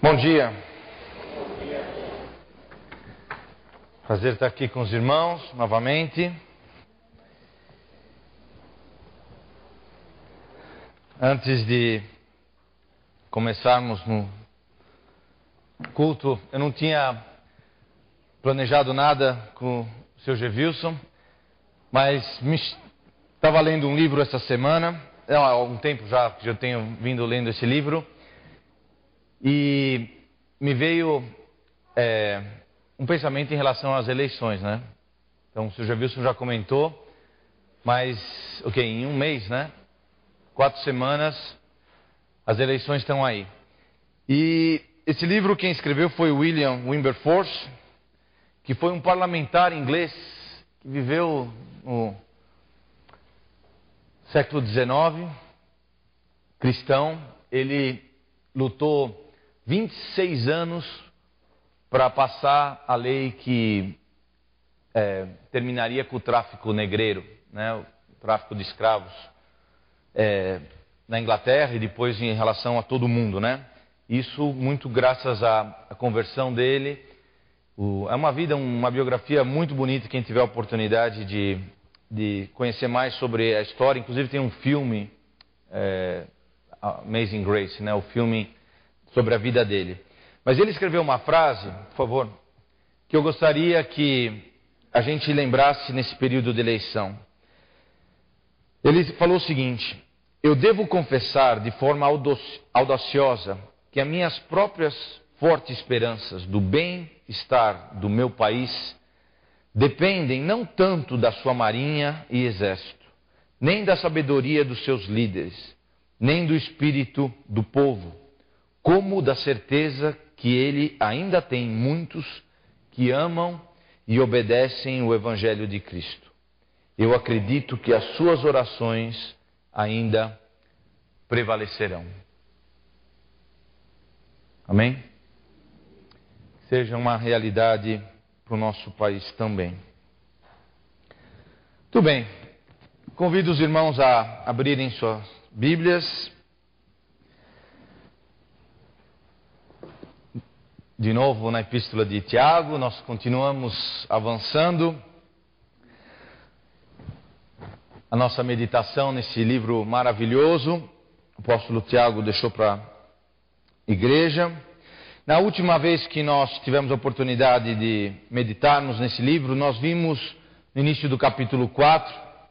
Bom dia. Prazer estar aqui com os irmãos novamente. Antes de começarmos no culto, eu não tinha planejado nada com o Sr. G. Wilson, mas estava lendo um livro essa semana. Há algum tempo já que eu tenho vindo lendo esse livro. E me veio um pensamento em relação às eleições, né? Então, o Sr. Wilson já comentou, mas, em um mês, né? 4 semanas, as eleições estão aí. E esse livro quem escreveu foi William Wilberforce, que foi um parlamentar inglês que viveu no século XIX, cristão. Ele lutou 26 anos para passar a lei que terminaria com o tráfico negreiro, né, o tráfico de escravos na Inglaterra e depois em relação a todo mundo, né? Isso muito graças à conversão dele. É uma biografia muito bonita. Quem tiver a oportunidade de conhecer mais sobre a história, inclusive tem um filme, Amazing Grace, né, o filme sobre a vida dele. Mas ele escreveu uma frase, por favor, que eu gostaria que a gente lembrasse nesse período de eleição. Ele falou o seguinte: eu devo confessar de forma audaciosa que as minhas próprias fortes esperanças do bem-estar do meu país dependem não tanto da sua marinha e exército, nem da sabedoria dos seus líderes, nem do espírito do povo, como da certeza que ele ainda tem muitos que amam e obedecem o Evangelho de Cristo. Eu acredito que as suas orações ainda prevalecerão. Amém? Seja uma realidade para o nosso país também. Tudo bem. Convido os irmãos a abrirem suas Bíblias. De novo na Epístola de Tiago, nós continuamos avançando a nossa meditação nesse livro maravilhoso. O apóstolo Tiago deixou para a igreja. Na última vez que nós tivemos a oportunidade de meditarmos nesse livro, nós vimos no início do capítulo 4,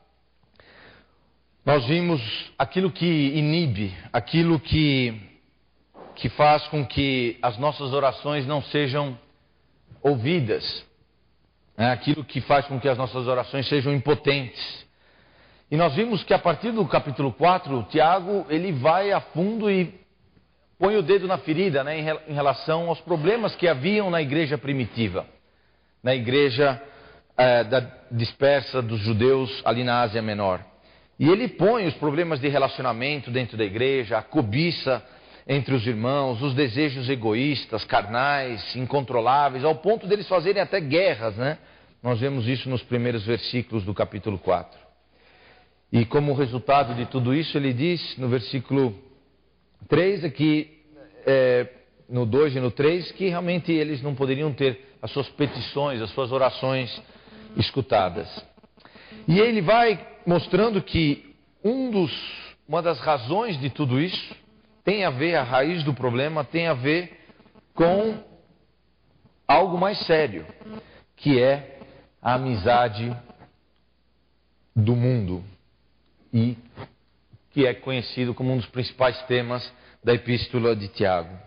nós vimos aquilo que inibe, aquilo que faz com que as nossas orações não sejam ouvidas, né? Aquilo que faz com que as nossas orações sejam impotentes. E nós vimos que a partir do capítulo 4, Tiago, ele vai a fundo e põe o dedo na ferida, né, em relação aos problemas que haviam na igreja primitiva, na igreja dispersa dos judeus ali na Ásia Menor. E ele põe os problemas de relacionamento dentro da igreja, a cobiça entre os irmãos, os desejos egoístas, carnais, incontroláveis, ao ponto deles fazerem até guerras, né? Nós vemos isso nos primeiros versículos do capítulo 4. E como resultado de tudo isso, ele diz no versículo 3 aqui, no 2 e no 3, que realmente eles não poderiam ter as suas petições, as suas orações escutadas. E ele vai mostrando que uma das razões de tudo isso tem a ver, a raiz do problema tem a ver com algo mais sério, que é a amizade do mundo, e que é conhecido como um dos principais temas da Epístola de Tiago.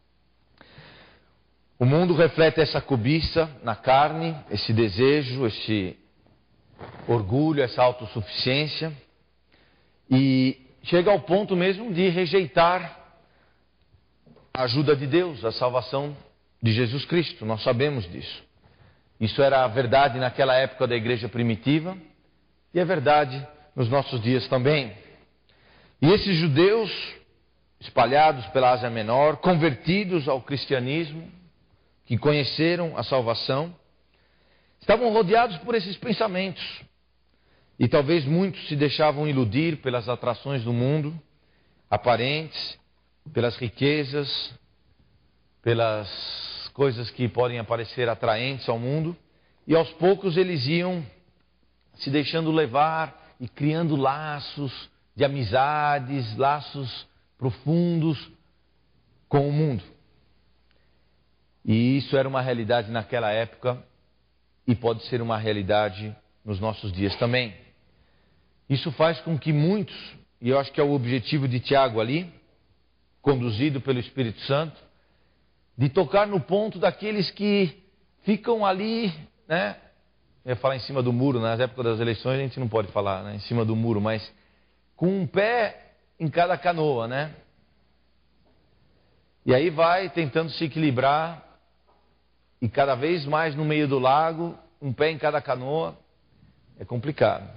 O mundo reflete essa cobiça na carne, esse desejo, esse orgulho, essa autossuficiência, e chega ao ponto mesmo de rejeitar a ajuda de Deus, a salvação de Jesus Cristo. Nós sabemos disso. Isso era a verdade naquela época da igreja primitiva e é verdade nos nossos dias também. E esses judeus espalhados pela Ásia Menor, convertidos ao cristianismo, que conheceram a salvação, estavam rodeados por esses pensamentos. E talvez muitos se deixavam iludir pelas atrações do mundo, aparentes, pelas riquezas, pelas coisas que podem aparecer atraentes ao mundo, e aos poucos eles iam se deixando levar e criando laços de amizades, laços profundos com o mundo. E isso era uma realidade naquela época e pode ser uma realidade nos nossos dias também. Isso faz com que muitos, e eu acho que é o objetivo de Tiago ali, conduzido pelo Espírito Santo, de tocar no ponto daqueles que ficam ali, né? Eu ia falar em cima do muro, nas épocas das eleições a gente não pode falar, né? Em cima do muro, mas com um pé em cada canoa, né? E aí vai tentando se equilibrar, e cada vez mais no meio do lago, um pé em cada canoa, é complicado.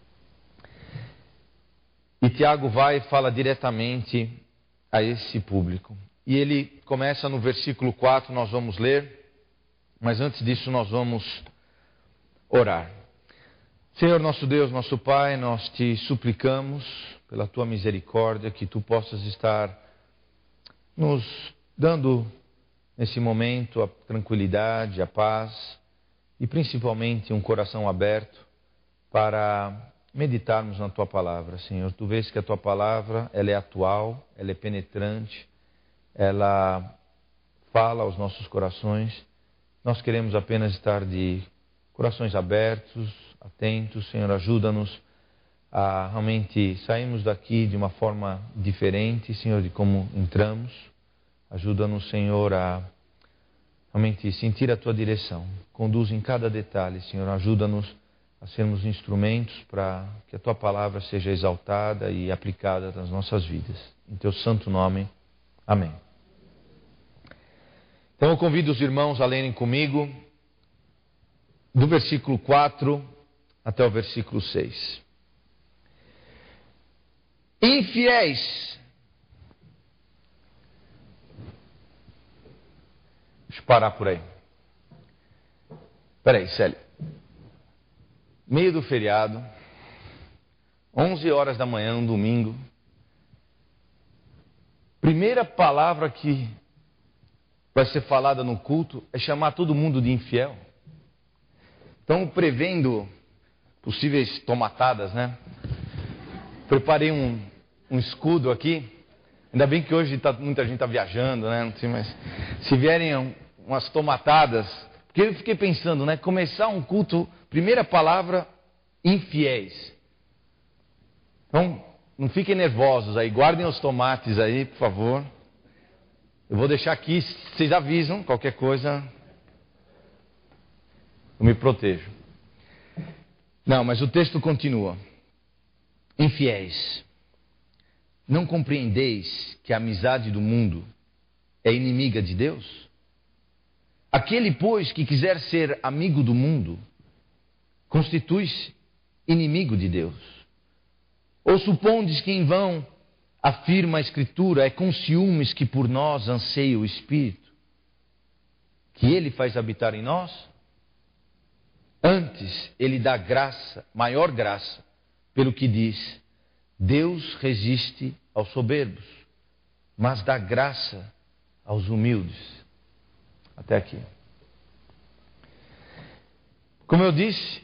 E Tiago vai e fala diretamente a esse público. E ele começa no versículo 4, nós vamos ler, mas antes disso nós vamos orar. Senhor nosso Deus, nosso Pai, nós te suplicamos pela tua misericórdia que tu possas estar nos dando nesse momento a tranquilidade, a paz e principalmente um coração aberto para meditarmos na tua palavra, Senhor. Tu vês que a tua palavra, ela é atual, ela é penetrante, ela fala aos nossos corações. Nós queremos apenas estar de corações abertos, atentos. Senhor, ajuda-nos a realmente sairmos daqui de uma forma diferente, Senhor, de como entramos. Ajuda-nos, Senhor, a realmente sentir a tua direção. Conduz em cada detalhe, Senhor. Ajuda-nos a sermos instrumentos para que a tua palavra seja exaltada e aplicada nas nossas vidas. Em teu santo nome. Amém. Então eu convido os irmãos a lerem comigo do versículo 4 até o versículo 6. Infiéis. Deixa eu parar por aí. Espera aí, Célio. Meio do feriado, 11 horas da manhã, um domingo. Primeira palavra que vai ser falada no culto é chamar todo mundo de infiel. Então, prevendo possíveis tomatadas, né? Preparei um escudo aqui. Ainda bem que hoje muita gente está viajando, né? Não sei, mas se vierem umas tomatadas, porque eu fiquei pensando, né? Começar um culto, primeira palavra, infiéis. Então, não fiquem nervosos aí, guardem os tomates aí, por favor. Eu vou deixar aqui, vocês avisam, qualquer coisa, eu me protejo. Não, mas o texto continua. Infiéis, não compreendeis que a amizade do mundo é inimiga de Deus? Aquele, pois, que quiser ser amigo do mundo, constitui-se inimigo de Deus. Ou supondes que em vão afirma a Escritura, é com ciúmes que por nós anseia o Espírito, que Ele faz habitar em nós? Antes, Ele dá graça, maior graça, pelo que diz, Deus resiste aos soberbos, mas dá graça aos humildes. Até aqui. Como eu disse,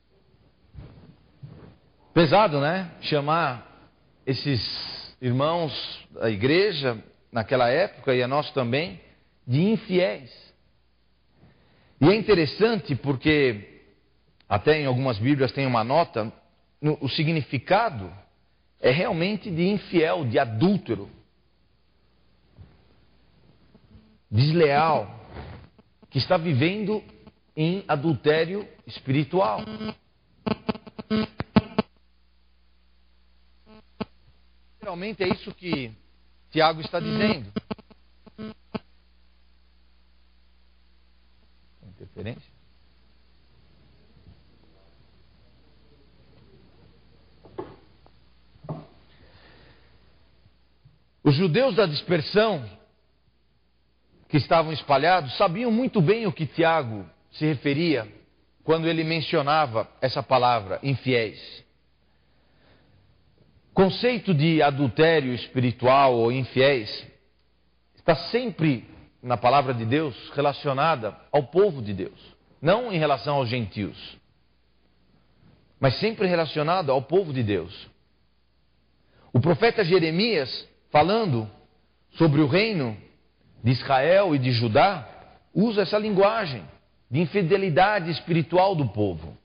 pesado, né? Chamar esses irmãos da igreja, naquela época, e a nós também, de infiéis. E é interessante porque, até em algumas Bíblias tem uma nota, o significado é realmente de infiel, de adúltero, desleal, que está vivendo em adultério espiritual. Geralmente é isso que Tiago está dizendo. Interferência? Os judeus da dispersão, que estavam espalhados, sabiam muito bem o que Tiago se referia quando ele mencionava essa palavra, infiéis. O conceito de adultério espiritual ou infiéis está sempre na palavra de Deus relacionada ao povo de Deus, não em relação aos gentios, mas sempre relacionada ao povo de Deus. O profeta Jeremias, falando sobre o reino de Israel e de Judá, usa essa linguagem de infidelidade espiritual do povo.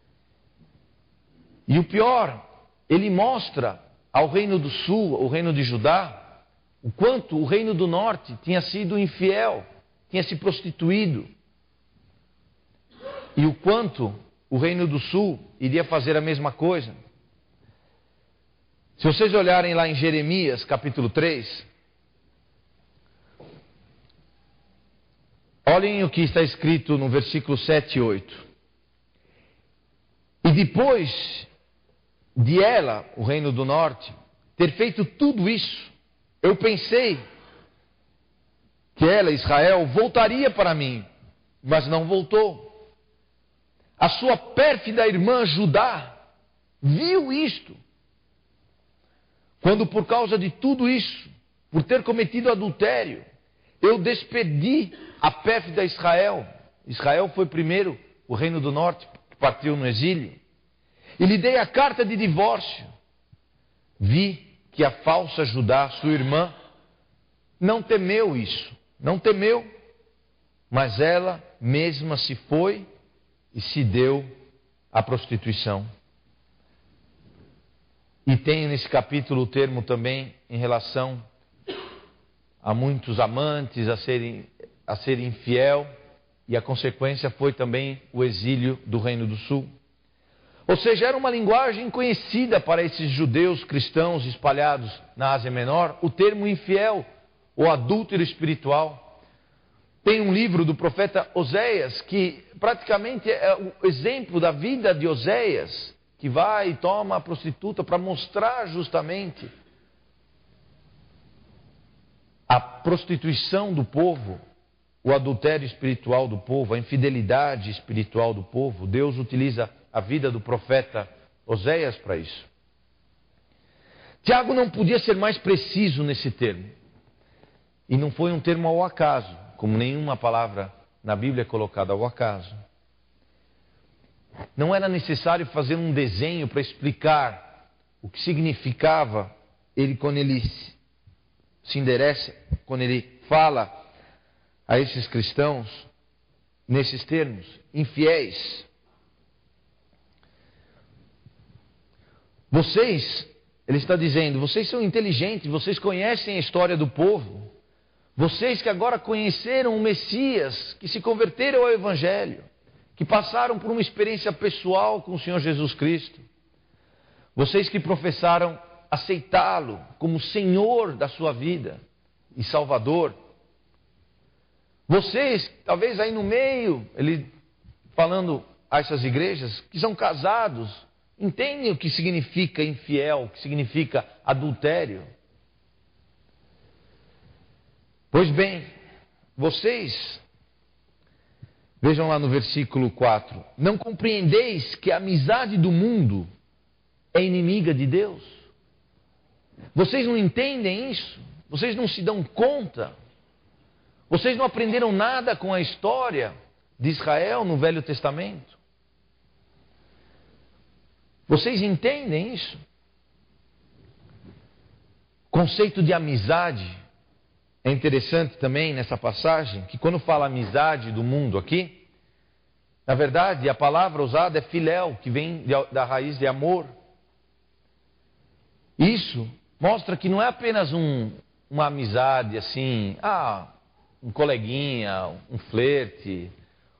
E o pior, ele mostra ao reino do sul, ao reino de Judá, o quanto o reino do norte tinha sido infiel, tinha se prostituído. E o quanto o reino do sul iria fazer a mesma coisa. Se vocês olharem lá em Jeremias, capítulo 3, olhem o que está escrito no versículo 7 e 8. E depois de ela, o reino do norte, ter feito tudo isso, eu pensei que ela, Israel, voltaria para mim, mas não voltou. A sua pérfida irmã Judá viu isto. Quando por causa de tudo isso, por ter cometido adultério, eu despedi a pérfida Israel. Israel foi primeiro o reino do norte, que partiu no exílio. E lhe dei a carta de divórcio. Vi que a falsa Judá, sua irmã, não temeu isso. Não temeu, mas ela mesma se foi e se deu à prostituição. E tem nesse capítulo o termo também em relação a muitos amantes, a serem infiel, e a consequência foi também o exílio do Reino do Sul. Ou seja, era uma linguagem conhecida para esses judeus cristãos espalhados na Ásia Menor, o termo infiel, ou adúltero espiritual. Tem um livro do profeta Oséias, que praticamente é o exemplo da vida de Oséias, que vai e toma a prostituta para mostrar justamente a prostituição do povo, o adultério espiritual do povo, a infidelidade espiritual do povo. Deus utiliza a vida do profeta Oséias para isso. Tiago não podia ser mais preciso nesse termo. E não foi um termo ao acaso, como nenhuma palavra na Bíblia é colocada ao acaso. Não era necessário fazer um desenho para explicar o que significava ele quando ele se endereça, quando ele fala a esses cristãos nesses termos, infiéis. Vocês, ele está dizendo, vocês são inteligentes, vocês conhecem a história do povo. Vocês que agora conheceram o Messias, que se converteram ao Evangelho, que passaram por uma experiência pessoal com o Senhor Jesus Cristo. Vocês que professaram aceitá-lo como Senhor da sua vida e Salvador. Vocês, talvez aí no meio, ele falando a essas igrejas, que são casados, entendem o que significa infiel, o que significa adultério. Pois bem, vocês, vejam lá no versículo 4, não compreendeis que a amizade do mundo é inimiga de Deus? Vocês não entendem isso? Vocês não se dão conta? Vocês não aprenderam nada com a história de Israel no Velho Testamento? Vocês entendem isso? O conceito de amizade é interessante também nessa passagem, que quando fala amizade do mundo aqui, na verdade a palavra usada é filéu, que vem da raiz de amor. Isso mostra que não é apenas uma amizade assim, um coleguinha, um flerte,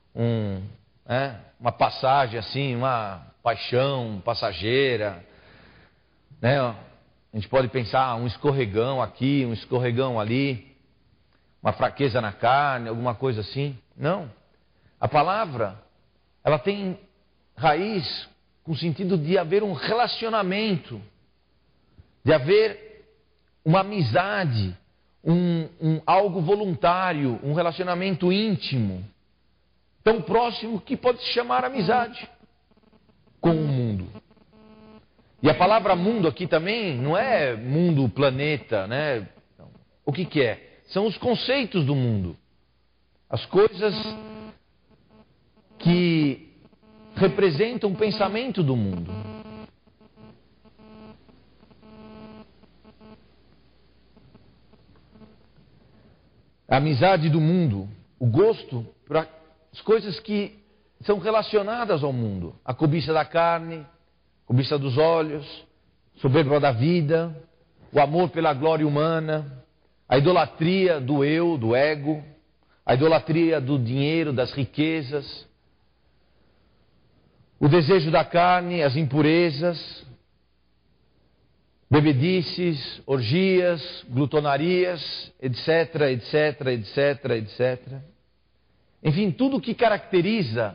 uma passagem assim, uma paixão passageira, né? A gente pode pensar um escorregão aqui, um escorregão ali, uma fraqueza na carne, alguma coisa assim. Não. A palavra, ela tem raiz com o sentido de haver um relacionamento, de haver uma amizade, algo voluntário, um relacionamento íntimo, tão próximo que pode se chamar amizade com o mundo. E a palavra mundo aqui também não é mundo, planeta, né? O que é? São os conceitos do mundo. as coisas que representam o pensamento do mundo. A amizade do mundo, o gosto para as coisas que são relacionadas ao mundo. A cobiça da carne, a cobiça dos olhos, a soberba da vida, o amor pela glória humana, a idolatria do eu, do ego, a idolatria do dinheiro, das riquezas, o desejo da carne, as impurezas, bebedices, orgias, glutonarias, etc, etc, etc, etc. Enfim, tudo que caracteriza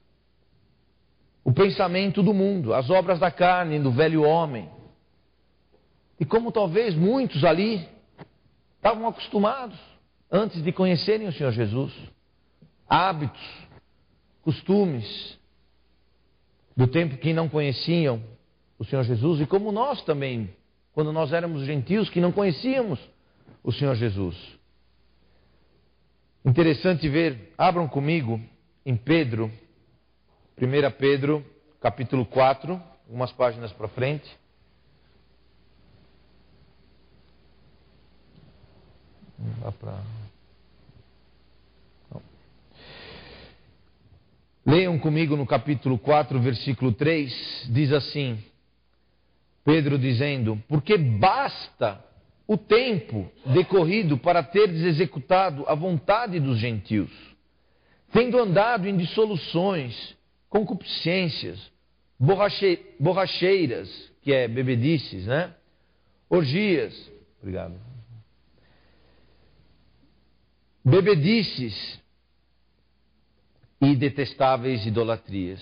o pensamento do mundo, as obras da carne, do velho homem. E como talvez muitos ali estavam acostumados, antes de conhecerem o Senhor Jesus, hábitos, costumes, do tempo que não conheciam o Senhor Jesus, e como nós também, quando nós éramos gentios que não conhecíamos o Senhor Jesus. Interessante ver, abram comigo em Pedro, 1 Pedro, capítulo 4, algumas páginas para frente. Não dá para... Leiam comigo no capítulo 4, versículo 3, diz assim, Pedro dizendo, porque basta o tempo decorrido para teres executado a vontade dos gentios, tendo andado em dissoluções, concupiscências, borracheiras, que é bebedices, né? Orgias, obrigado, bebedices e detestáveis idolatrias.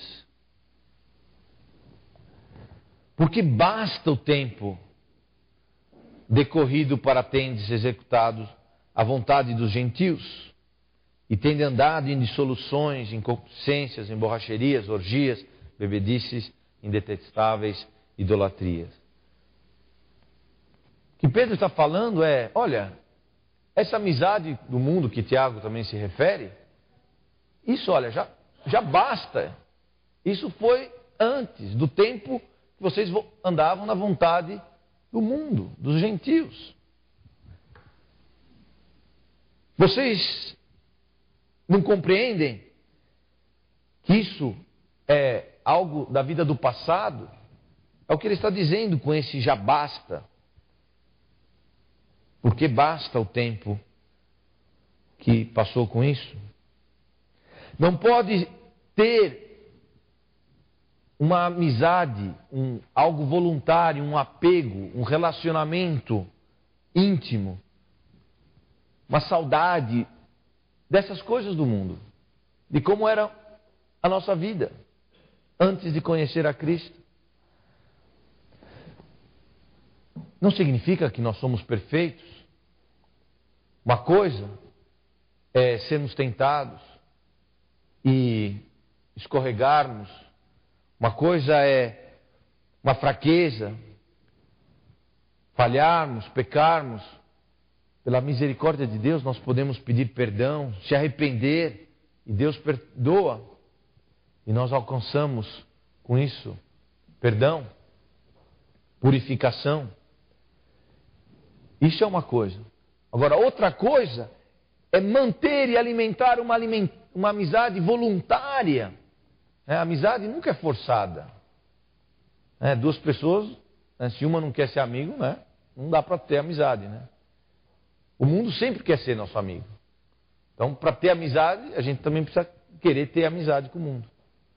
Porque basta o tempo decorrido para tendes executado a vontade dos gentios, e tende andado em dissoluções, em concupiscências, em borracherias, orgias, bebedices, em detestáveis idolatrias. O que Pedro está falando é, olha, essa amizade do mundo que Tiago também se refere, isso, olha, já basta. Isso foi antes do tempo que vocês andavam na vontade do mundo, dos gentios. Vocês não compreendem que isso é algo da vida do passado? É o que ele está dizendo com esse já basta. Porque basta o tempo que passou com isso. Não pode ter uma amizade, algo voluntário, um apego, um relacionamento íntimo, uma saudade dessas coisas do mundo, de como era a nossa vida antes de conhecer a Cristo. Não significa que nós somos perfeitos. Uma coisa é sermos tentados e escorregarmos. Uma coisa é uma fraqueza, falharmos, pecarmos. Pela misericórdia de Deus nós podemos pedir perdão, se arrepender, e Deus perdoa. E nós alcançamos com isso perdão, purificação. Isso é uma coisa. Agora, outra coisa é manter e alimentar uma amizade voluntária. A amizade nunca é forçada. Duas pessoas, se uma não quer ser amigo, não dá para ter amizade. O mundo sempre quer ser nosso amigo. Então, para ter amizade, a gente também precisa querer ter amizade com o mundo.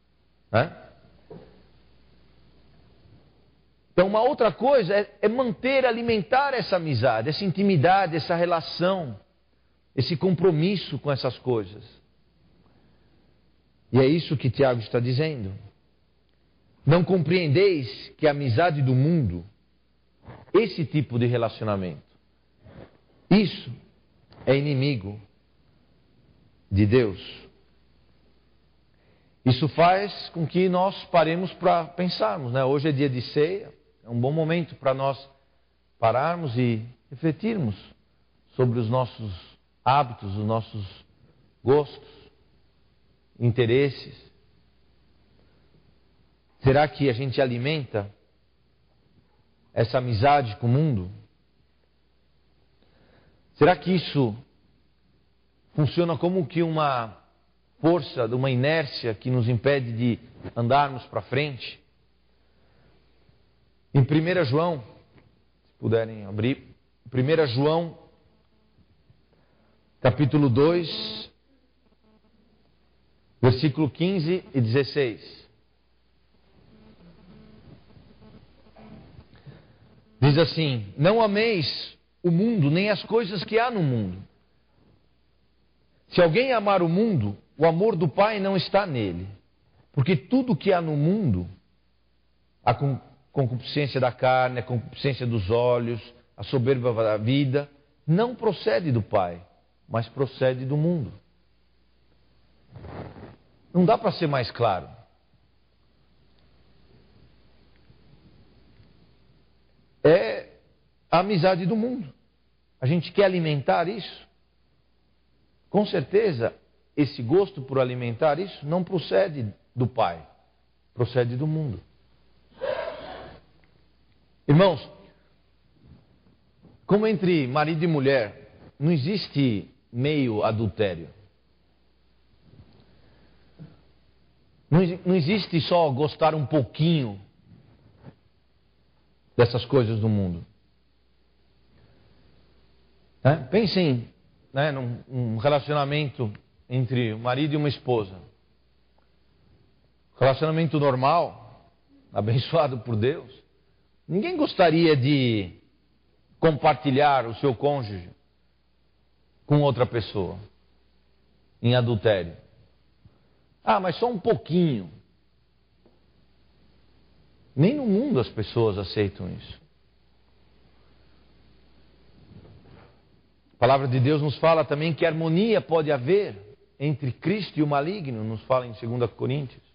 Então, uma outra coisa é manter, alimentar essa amizade, essa intimidade, essa relação, esse compromisso com essas coisas. E é isso que Tiago está dizendo. Não compreendeis que a amizade do mundo, esse tipo de relacionamento, isso é inimigo de Deus. Isso faz com que nós paremos para pensarmos, Hoje é dia de ceia, é um bom momento para nós pararmos e refletirmos sobre os nossos hábitos, os nossos gostos, interesses? Será que a gente alimenta essa amizade com o mundo? Será que isso funciona como que uma força, uma inércia que nos impede de andarmos para frente? Em 1 João, se puderem abrir, 1 João, capítulo 2, versículo 15 e 16. Diz assim: não ameis o mundo, nem as coisas que há no mundo. Se alguém amar o mundo, o amor do Pai não está nele. Porque tudo que há no mundo, a concupiscência da carne, a concupiscência dos olhos, a soberba da vida, não procede do Pai, mas procede do mundo. Não dá para ser mais claro. É a amizade do mundo. A gente quer alimentar isso. Com certeza, esse gosto por alimentar isso não procede do Pai, procede do mundo. Irmãos, como entre marido e mulher, não existe meio adultério. Não existe só gostar um pouquinho dessas coisas do mundo. Pensem, num relacionamento entre um marido e uma esposa. Relacionamento normal, abençoado por Deus. Ninguém gostaria de compartilhar o seu cônjuge com outra pessoa em adultério. Ah, mas só um pouquinho. Nem no mundo as pessoas aceitam isso. A palavra de Deus nos fala também que harmonia pode haver entre Cristo e o maligno, nos fala em 2 Coríntios.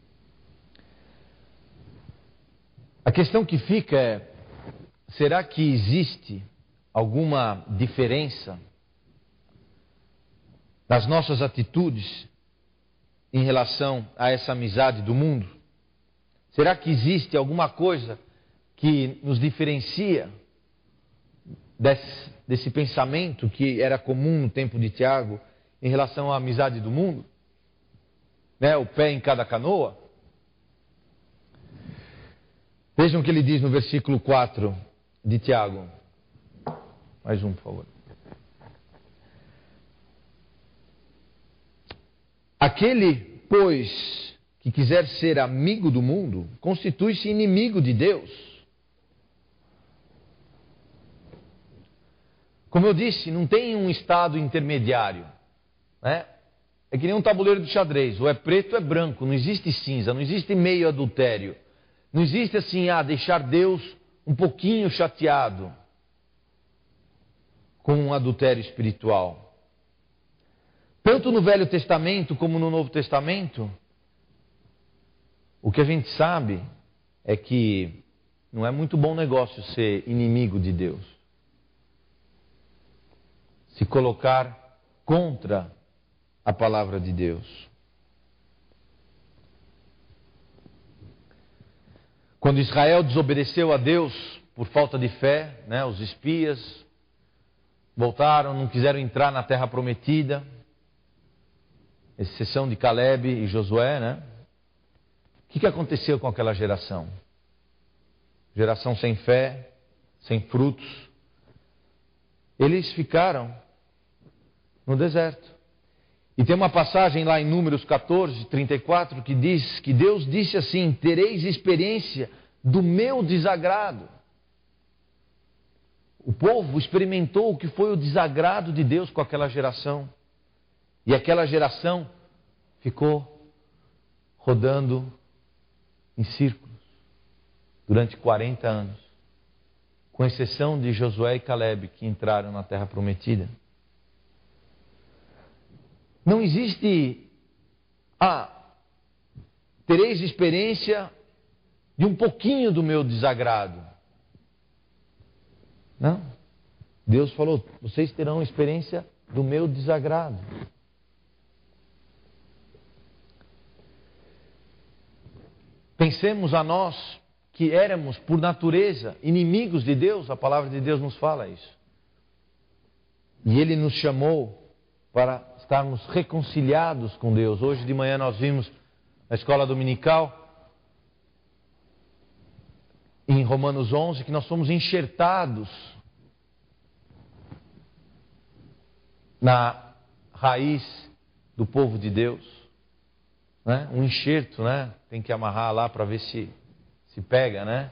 A questão que fica é: será que existe alguma diferença nas nossas atitudes em relação a essa amizade do mundo? Será que existe alguma coisa que nos diferencia desse pensamento que era comum no tempo de Tiago em relação à amizade do mundo? O pé em cada canoa? Vejam o que ele diz no versículo 4 de Tiago. Mais um, por favor. Aquele, pois, que quiser ser amigo do mundo, constitui-se inimigo de Deus. Como eu disse, não tem um estado intermediário. É que nem um tabuleiro de xadrez. Ou é preto ou é branco. Não existe cinza, não existe meio adultério. Não existe assim, deixar Deus um pouquinho chateado com um adultério espiritual. Tanto no Velho Testamento como no Novo Testamento, o que a gente sabe é que não é muito bom negócio ser inimigo de Deus. Se colocar contra a palavra de Deus. Quando Israel desobedeceu a Deus por falta de fé, os espias voltaram, não quiseram entrar na terra prometida, exceção de Caleb e Josué, O que aconteceu com aquela geração? Geração sem fé, sem frutos. Eles ficaram no deserto. E tem uma passagem lá em Números 14, 34, que diz que Deus disse assim: tereis experiência do meu desagrado. O povo experimentou o que foi o desagrado de Deus com aquela geração. E aquela geração ficou rodando em círculos durante 40 anos. Com exceção de Josué e Caleb, que entraram na terra prometida. Não existe tereis experiência de um pouquinho do meu desagrado. Não. Deus falou: vocês terão experiência do meu desagrado. Pensemos a nós que éramos, por natureza, inimigos de Deus. A palavra de Deus nos fala isso. E Ele nos chamou para estarmos reconciliados com Deus. Hoje de manhã nós vimos na escola dominical, em Romanos 11, que nós fomos enxertados na raiz do povo de Deus, né? Um enxerto, né? Tem que amarrar lá para ver se pega, né?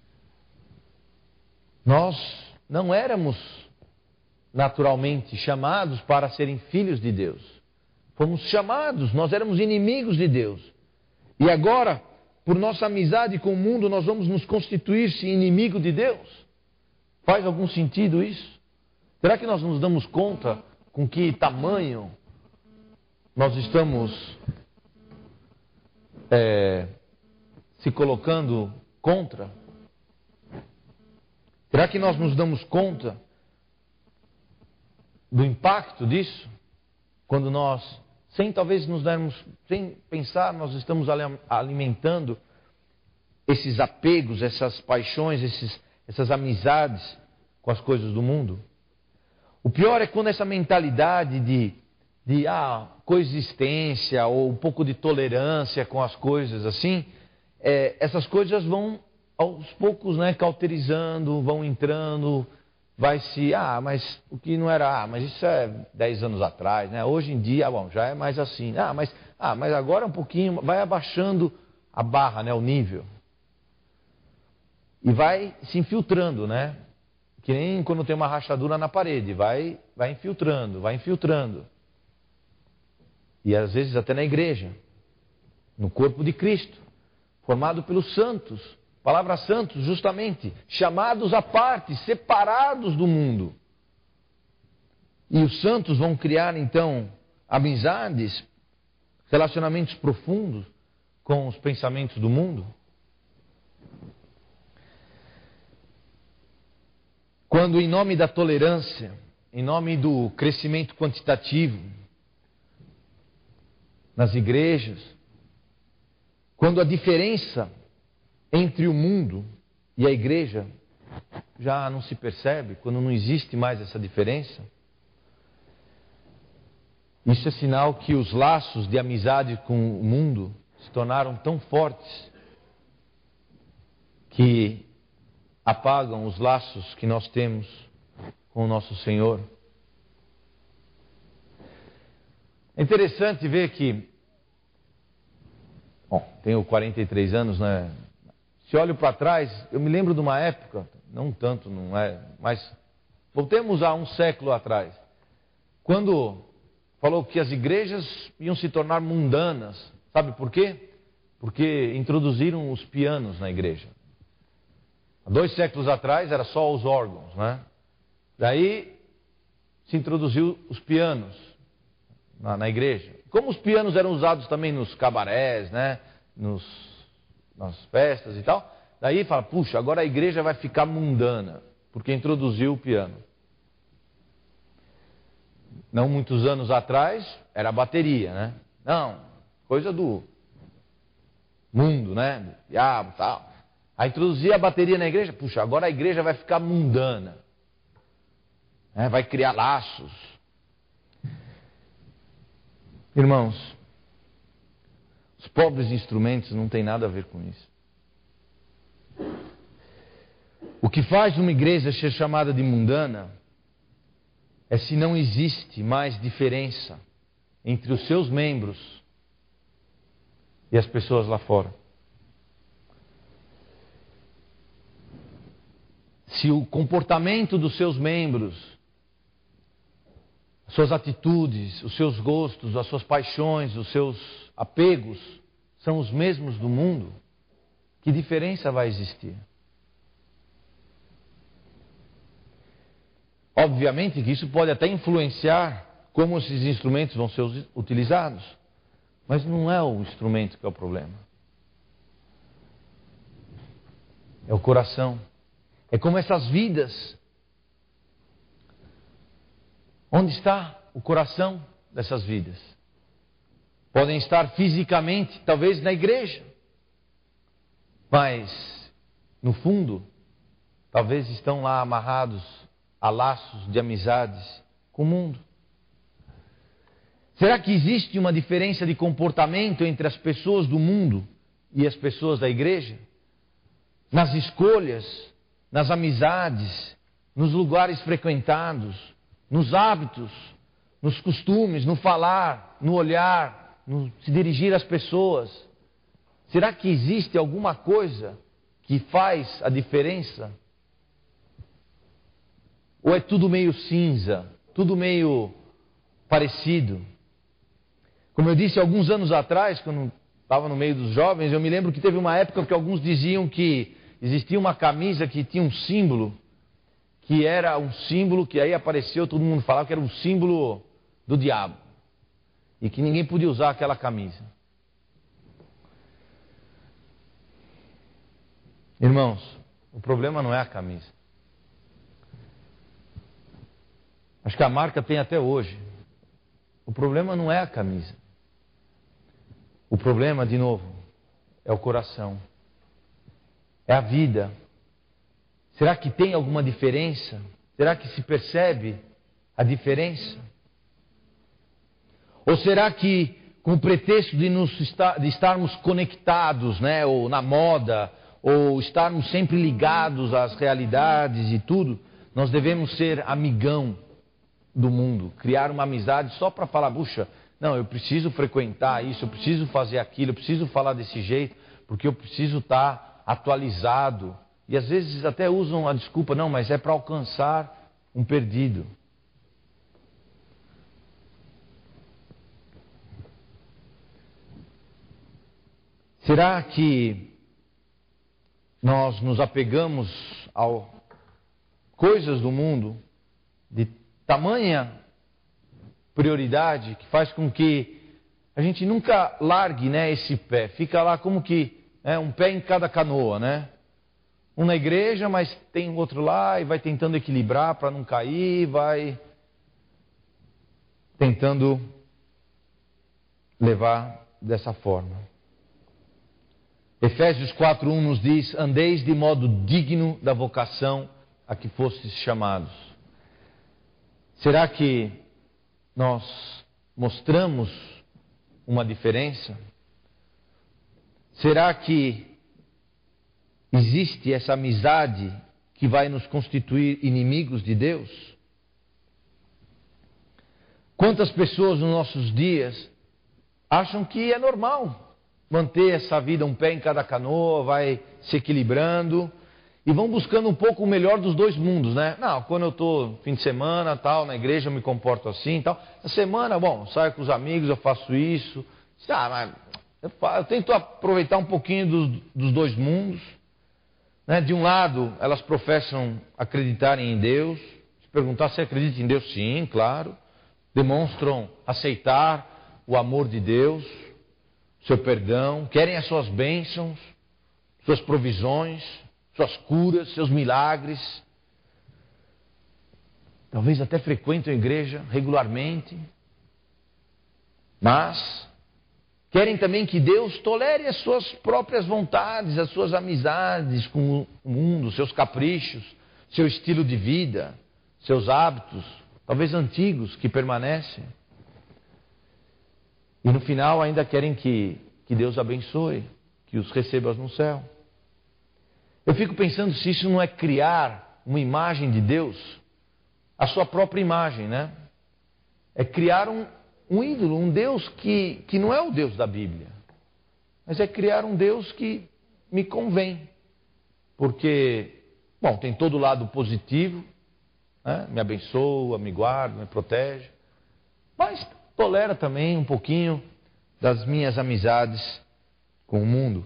Nós não éramos naturalmente chamados para serem filhos de Deus. Fomos chamados, nós éramos inimigos de Deus. E agora, por nossa amizade com o mundo, nós vamos nos constituir-se inimigo de Deus? Faz algum sentido isso? Será que nós nos damos conta com que tamanho nós estamos se colocando contra? Será que nós nos damos conta do impacto disso? Quando nós, sem pensar, nós estamos alimentando esses apegos, essas paixões, essas amizades com as coisas do mundo. O pior é quando essa mentalidade de coexistência ou um pouco de tolerância com as coisas assim, essas coisas vão aos poucos, né, cauterizando, vão entrando, mas o que não era, mas isso é 10 anos atrás, né? Hoje em dia, já é mais assim. Mas agora um pouquinho, vai abaixando a barra, né, o nível. E vai se infiltrando, né? Que nem quando tem uma rachadura na parede, vai infiltrando, vai infiltrando. E às vezes até na igreja, no corpo de Cristo, formado pelos santos. Palavra santos, justamente, chamados à parte, separados do mundo. E os santos vão criar, então, amizades, relacionamentos profundos com os pensamentos do mundo. Quando, em nome da tolerância, em nome do crescimento quantitativo nas igrejas, quando a diferença entre o mundo e a igreja já não se percebe, quando não existe mais essa diferença, isso é sinal que os laços de amizade com o mundo se tornaram tão fortes que apagam os laços que nós temos com o nosso Senhor. É interessante ver que, tenho 43 anos, né? Se olho para trás, eu me lembro de uma época, não tanto, não é, mas voltemos a um século atrás, quando falou que as igrejas iam se tornar mundanas. Sabe por quê? Porque introduziram os pianos na igreja. Há 2 séculos atrás era só os órgãos, né? Daí se introduziu os pianos na igreja. Como os pianos eram usados também nos cabarés, né? Nas festas e tal, daí fala, puxa, agora a igreja vai ficar mundana, porque introduziu o piano. Não muitos anos atrás, era a bateria, né? Não, coisa do mundo, né? Do diabo e tal. Aí introduzia a bateria na igreja, puxa, agora a igreja vai ficar mundana. Vai criar laços. Irmãos, os pobres instrumentos não tem nada a ver com isso. O que faz uma igreja ser chamada de mundana é se não existe mais diferença entre os seus membros e as pessoas lá fora. Se o comportamento dos seus membros, as suas atitudes, os seus gostos, as suas paixões, os seus apegos são os mesmos do mundo, que diferença vai existir? Obviamente que isso pode até influenciar como esses instrumentos vão ser utilizados, mas não é o instrumento que é o problema. É o coração. É como essas vidas. Onde está o coração dessas vidas? Podem estar fisicamente, talvez na igreja, mas no fundo, talvez estão lá amarrados a laços de amizades com o mundo. Será que existe uma diferença de comportamento entre as pessoas do mundo e as pessoas da igreja? Nas escolhas, nas amizades, nos lugares frequentados, nos hábitos, nos costumes, no falar, no olhar, no se dirigir às pessoas. Será que existe alguma coisa que faz a diferença? Ou é tudo meio cinza, tudo meio parecido? Como eu disse alguns anos atrás, quando estava no meio dos jovens, eu me lembro que teve uma época que alguns diziam que existia uma camisa que tinha um símbolo, que era um símbolo que aí apareceu, todo mundo falava que era um símbolo do diabo. E que ninguém podia usar aquela camisa. Irmãos, o problema não é a camisa. Acho que a marca tem até hoje. O problema não é a camisa. O problema, de novo, é o coração. É a vida. Será que tem alguma diferença? Será que se percebe a diferença? Ou será que, com o pretexto de estarmos conectados, né, ou na moda, ou estarmos sempre ligados às realidades e tudo, nós devemos ser amigão do mundo, criar uma amizade só para falar, puxa, não, eu preciso frequentar isso, eu preciso fazer aquilo, eu preciso falar desse jeito, porque eu preciso estar atualizado. E às vezes até usam a desculpa, não, mas é para alcançar um perdido. Será que nós nos apegamos a coisas do mundo de tamanha prioridade que faz com que a gente nunca largue, né, esse pé? Fica lá como que um pé em cada canoa, né? Um na igreja, mas tem outro lá e vai tentando equilibrar para não cair, vai tentando levar dessa forma. Efésios 4:1 nos diz: andeis de modo digno da vocação a que fostes chamados. Será que nós mostramos uma diferença? Será que existe essa amizade que vai nos constituir inimigos de Deus? Quantas pessoas nos nossos dias acham que é normal manter essa vida um pé em cada canoa, vai se equilibrando e vão buscando um pouco o melhor dos dois mundos, né? Não, quando eu estou fim de semana, tal, na igreja eu me comporto assim, tal. Na semana, bom, saio com os amigos, eu faço isso. Mas eu tento aproveitar um pouquinho dos dois mundos. Né? De um lado, elas professam acreditarem em Deus. Se perguntar se acredita em Deus, sim, claro. Demonstram aceitar o amor de Deus, seu perdão, querem as suas bênçãos, suas provisões, suas curas, seus milagres. Talvez até frequentam a igreja regularmente, mas querem também que Deus tolere as suas próprias vontades, as suas amizades com o mundo, seus caprichos, seu estilo de vida, seus hábitos, talvez antigos, que permanecem. E no final ainda querem que Deus abençoe, que os receba no céu. Eu fico pensando se isso não é criar uma imagem de Deus, a sua própria imagem, né? É criar um ídolo, um Deus que não é o Deus da Bíblia, mas é criar um Deus que me convém. Porque, bom, tem todo o lado positivo, né? Me abençoa, me guarda, me protege, mas tolera também um pouquinho das minhas amizades com o mundo.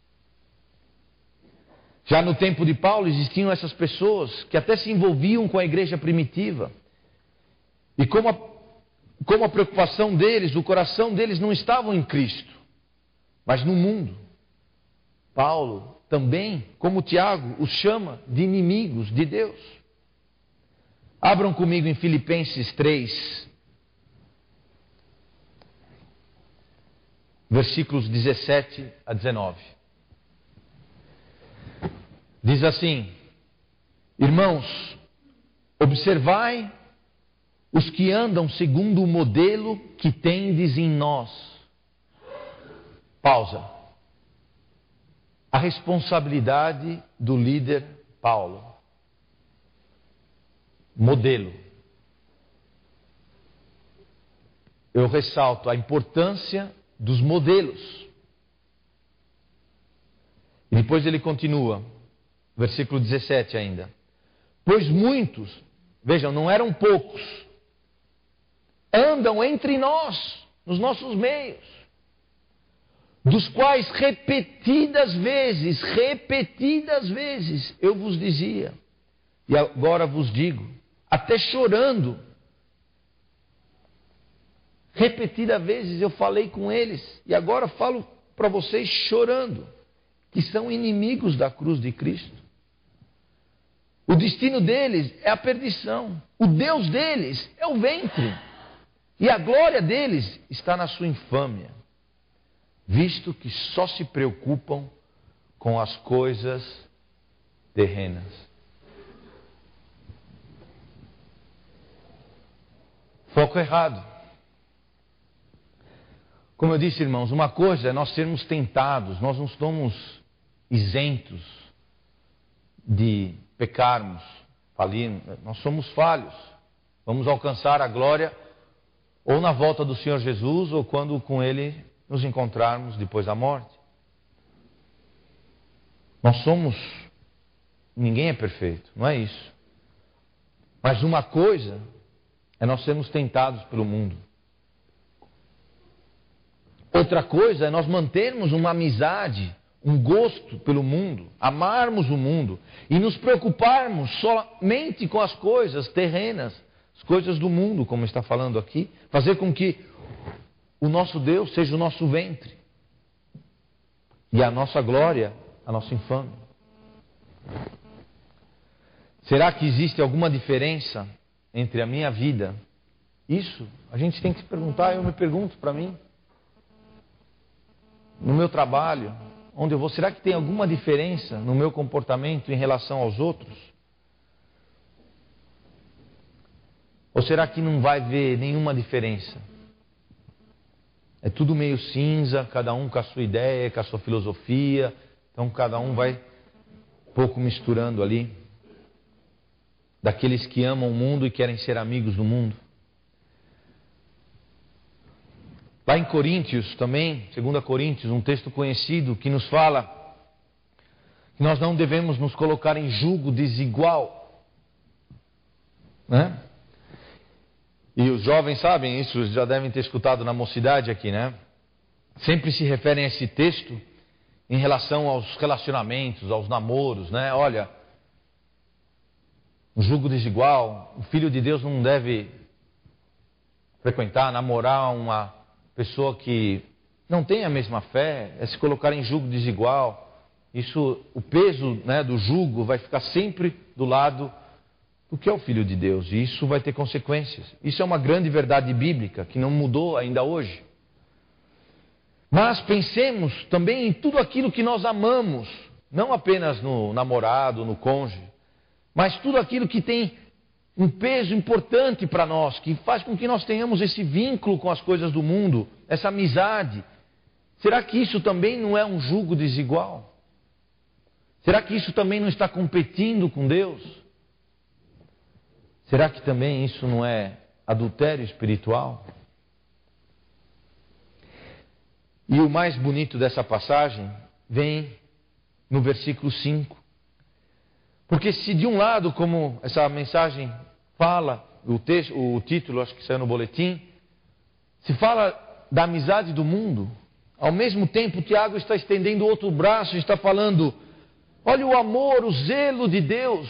Já no tempo de Paulo existiam essas pessoas que até se envolviam com a igreja primitiva. E como a preocupação deles, o coração deles não estavam em Cristo, mas no mundo. Paulo também, como Tiago, os chama de inimigos de Deus. Abram comigo em Filipenses 3, versículos 17 a 19. Diz assim: irmãos, observai os que andam segundo o modelo que tendes em nós. Pausa. A responsabilidade do líder Paulo. Modelo. Eu ressalto a importância dos modelos. E depois ele continua, versículo 17 ainda. Pois muitos, vejam, não eram poucos, andam entre nós, nos nossos meios, dos quais repetidas vezes eu vos dizia, e agora vos digo, até chorando, repetidas vezes eu falei com eles, e agora falo para vocês chorando, que são inimigos da cruz de Cristo. O destino deles é a perdição, o Deus deles é o ventre, e a glória deles está na sua infâmia, visto que só se preocupam com as coisas terrenas. Foco errado. Como eu disse, irmãos, uma coisa é nós sermos tentados, nós não estamos isentos de pecarmos, falirmos, nós somos falhos. Vamos alcançar a glória ou na volta do Senhor Jesus ou quando com Ele nos encontrarmos depois da morte. Ninguém é perfeito, não é isso. Mas uma coisa é nós sermos tentados pelo mundo. Outra coisa é nós mantermos uma amizade, um gosto pelo mundo, amarmos o mundo e nos preocuparmos somente com as coisas terrenas, as coisas do mundo, como está falando aqui, fazer com que o nosso Deus seja o nosso ventre e a nossa glória, a nossa infâmia. Será que existe alguma diferença entre a minha vida? Isso a gente tem que se perguntar, eu me pergunto para mim. No meu trabalho, onde eu vou, será que tem alguma diferença no meu comportamento em relação aos outros? Ou será que não vai ver nenhuma diferença? É tudo meio cinza, cada um com a sua ideia, com a sua filosofia, então cada um vai um pouco misturando ali. Daqueles que amam o mundo e querem ser amigos do mundo. Lá em Coríntios também, 2 Coríntios, um texto conhecido que nos fala que nós não devemos nos colocar em julgo desigual. Né? E os jovens sabem isso, já devem ter escutado na mocidade aqui, né? Sempre se referem a esse texto em relação aos relacionamentos, aos namoros, né? Olha, um julgo desigual, o Filho de Deus não deve frequentar, namorar uma pessoa que não tem a mesma fé, é se colocar em julgo desigual. Isso, o peso, né, do julgo vai ficar sempre do lado do que é o Filho de Deus, e isso vai ter consequências. Isso é uma grande verdade bíblica que não mudou ainda hoje. Mas pensemos também em tudo aquilo que nós amamos, não apenas no namorado, no cônjuge, mas tudo aquilo que tem um peso importante para nós, que faz com que nós tenhamos esse vínculo com as coisas do mundo, essa amizade. Será que isso também não é um jugo desigual? Será que isso também não está competindo com Deus? Será que também isso não é adultério espiritual? E o mais bonito dessa passagem vem no versículo 5. Porque se de um lado, como essa mensagem fala, o título acho que saiu no boletim, se fala da amizade do mundo, ao mesmo tempo Tiago está estendendo o outro braço e está falando, olha o amor, o zelo de Deus.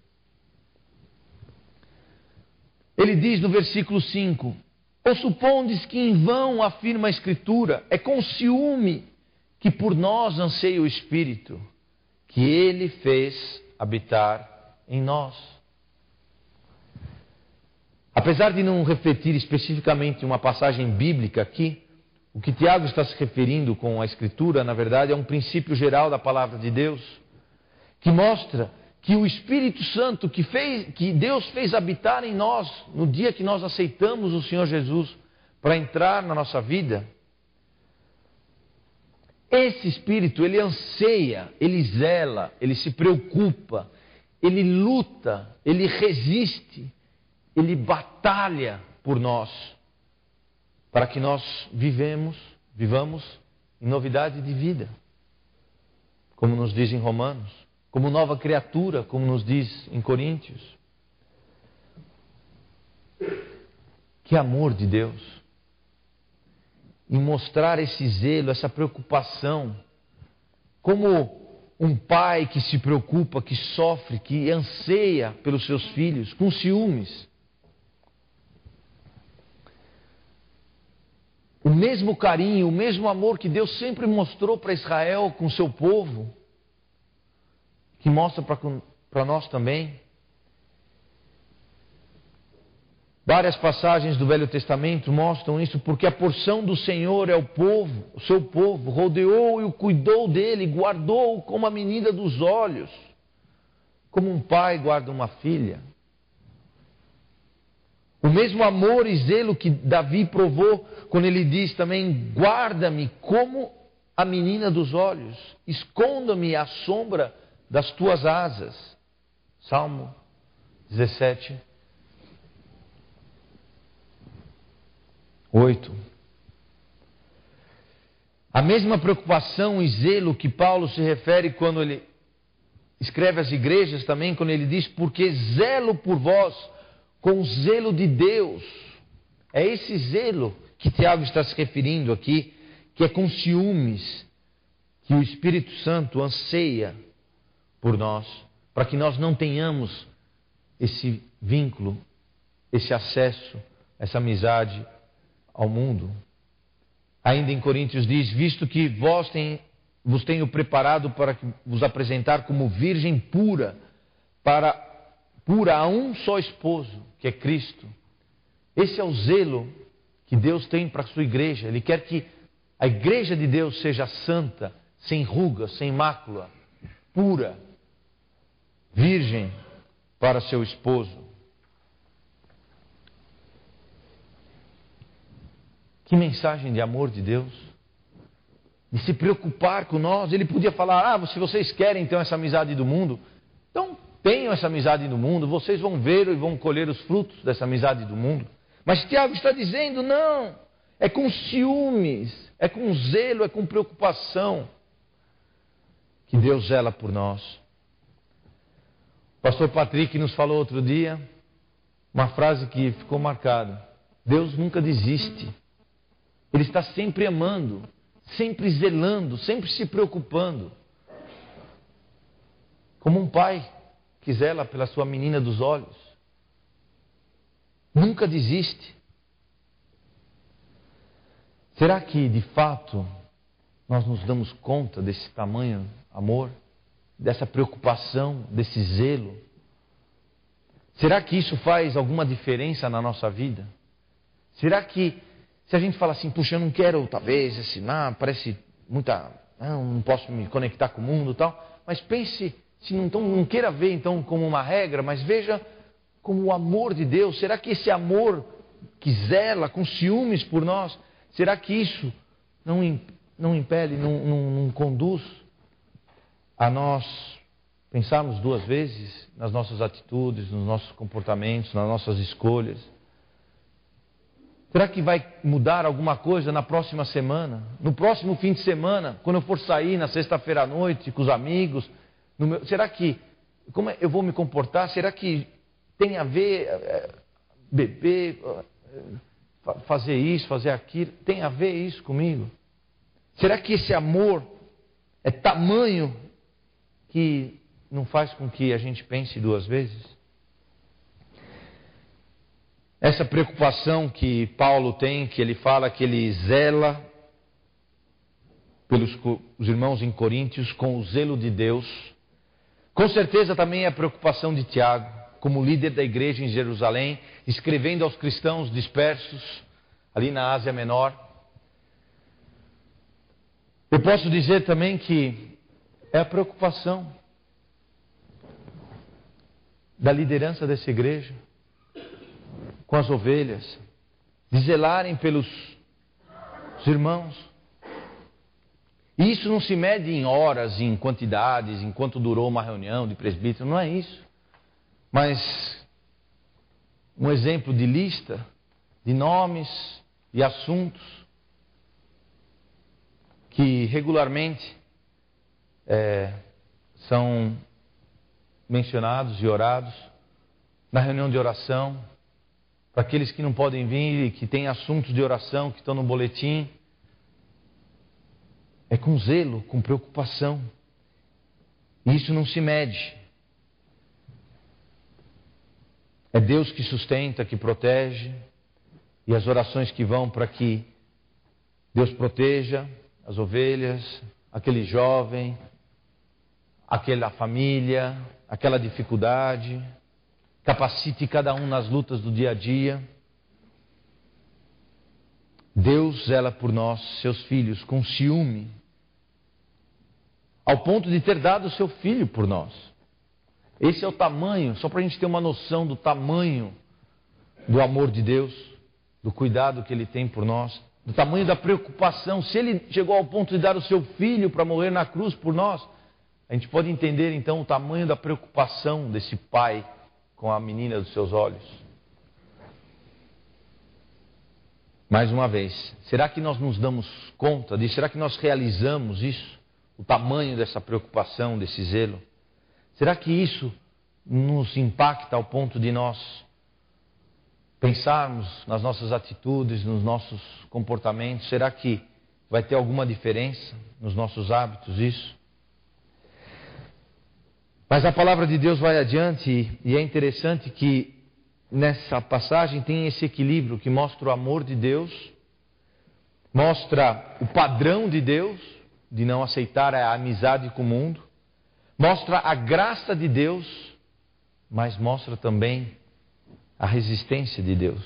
Ele diz no versículo 5, ou supondes que em vão afirma a Escritura, é com ciúme que por nós anseia o Espírito, que Ele fez habitar em nós. Apesar de não refletir especificamente uma passagem bíblica aqui, o que Tiago está se referindo com a Escritura, na verdade, é um princípio geral da palavra de Deus. que mostra que o Espírito Santo que Deus fez habitar em nós no dia que nós aceitamos o Senhor Jesus para entrar na nossa vida, esse Espírito, ele anseia, ele zela, ele se preocupa, ele luta, ele resiste, ele batalha por nós, para que nós vivamos em novidade de vida, como nos diz em Romanos, como nova criatura, como nos diz em Coríntios. Que amor de Deus em mostrar esse zelo, essa preocupação, como um pai que se preocupa, que sofre, que anseia pelos seus filhos, com ciúmes. O mesmo carinho, o mesmo amor que Deus sempre mostrou para Israel com o seu povo, que mostra para nós também. Várias passagens do Velho Testamento mostram isso, porque a porção do Senhor é o seu povo, rodeou e o cuidou dele, guardou como a menina dos olhos, como um pai guarda uma filha. O mesmo amor e zelo que Davi provou quando ele diz também: guarda-me como a menina dos olhos, esconda-me à sombra das tuas asas. Salmo 17, 8. A mesma preocupação e zelo que Paulo se refere quando ele escreve às igrejas também, quando ele diz: porque zelo por vós com o zelo de Deus. É esse zelo que Tiago está se referindo aqui, que é com ciúmes, que o Espírito Santo anseia por nós, para que nós não tenhamos esse vínculo, esse acesso, essa amizade ao mundo. Ainda em Coríntios diz: visto que vos tenho preparado para vos apresentar como virgem pura a um só esposo, que é Cristo. Esse é o zelo que Deus tem para a sua igreja. Ele quer que a igreja de Deus seja santa, sem ruga, sem mácula, pura, virgem para seu esposo. Que mensagem de amor de Deus, de se preocupar com nós. Ele podia falar: se vocês querem então essa amizade do mundo, então tenham essa amizade do mundo, vocês vão ver e vão colher os frutos dessa amizade do mundo. Mas Tiago está dizendo: não, é com ciúmes, é com zelo, é com preocupação que Deus zela por nós. O pastor Patrick nos falou outro dia uma frase que ficou marcada: Deus nunca desiste. Ele está sempre amando, sempre zelando, sempre se preocupando. Como um pai que zela pela sua menina dos olhos. Nunca desiste. Será que, de fato, nós nos damos conta desse tamanho amor? Dessa preocupação, desse zelo? Será que isso faz alguma diferença na nossa vida? Será que, se a gente fala assim: puxa, eu não quero, talvez, parece muita... não posso me conectar com o mundo e tal. Mas pense, se não queira ver então como uma regra, mas veja como o amor de Deus. Será que esse amor que zela com ciúmes por nós, será que isso não impele, não conduz a nós pensarmos duas vezes nas nossas atitudes, nos nossos comportamentos, nas nossas escolhas? Será que vai mudar alguma coisa na próxima semana? No próximo fim de semana, quando eu for sair na sexta-feira à noite com os amigos? Será que... como eu vou me comportar? Será que tem a ver beber, fazer isso, fazer aquilo? Tem a ver isso comigo? Será que esse amor é tamanho que não faz com que a gente pense duas vezes? Essa preocupação que Paulo tem, que ele fala que ele zela pelos os irmãos em Coríntios com o zelo de Deus, com certeza também é a preocupação de Tiago, como líder da igreja em Jerusalém, escrevendo aos cristãos dispersos ali na Ásia Menor. Eu posso dizer também que é a preocupação da liderança dessa igreja, com as ovelhas, de zelarem pelos irmãos. E isso não se mede em horas, em quantidades, em quanto durou uma reunião de presbítero, não é isso. Mas um exemplo de lista de nomes e assuntos que regularmente são mencionados e orados na reunião de oração, para aqueles que não podem vir e que têm assuntos de oração que estão no boletim. É com zelo, com preocupação. E isso não se mede. É Deus que sustenta, que protege, e as orações que vão para que Deus proteja as ovelhas, aquele jovem, aquela família, aquela dificuldade, capacite cada um nas lutas do dia a dia. Deus zela por nós, seus filhos, com ciúme, ao ponto de ter dado o seu filho por nós. Esse é o tamanho, só para a gente ter uma noção do tamanho do amor de Deus, do cuidado que Ele tem por nós, do tamanho da preocupação. Se Ele chegou ao ponto de dar o seu filho para morrer na cruz por nós, a gente pode entender então o tamanho da preocupação desse pai com a menina dos seus olhos. Mais uma vez, será que nós nos damos conta disso? Será que nós realizamos isso? O tamanho dessa preocupação, desse zelo? Será que isso nos impacta ao ponto de nós pensarmos nas nossas atitudes, nos nossos comportamentos? Será que vai ter alguma diferença nos nossos hábitos isso? Mas a palavra de Deus vai adiante e é interessante que nessa passagem tem esse equilíbrio que mostra o amor de Deus, mostra o padrão de Deus, de não aceitar a amizade com o mundo, mostra a graça de Deus, mas mostra também a resistência de Deus.